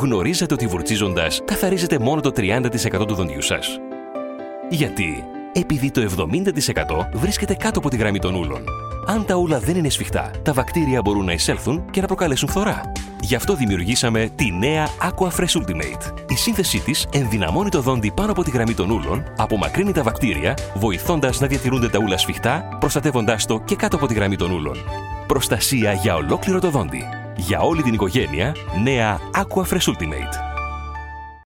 Γνωρίζατε ότι βουρτσίζοντας καθαρίζετε μόνο το 30% του δοντιού σας? Γιατί? Επειδή το 70% βρίσκεται κάτω από τη γραμμή των ούλων. Αν τα ούλα δεν είναι σφιχτά, τα βακτήρια μπορούν να εισέλθουν και να προκαλέσουν φθορά. Γι' αυτό δημιουργήσαμε τη νέα Aquafresh Ultimate. Η σύνθεσή της ενδυναμώνει το δόντι πάνω από τη γραμμή των ούλων, απομακρύνει τα βακτήρια, βοηθώντας να διατηρούνται τα ούλα σφιχτά, προστατεύοντάς το και κάτω από τη γραμμή των ούλων. Προστασία για ολόκληρο το δόντι. Για όλη την οικογένεια, νέα Aquafresh Ultimate.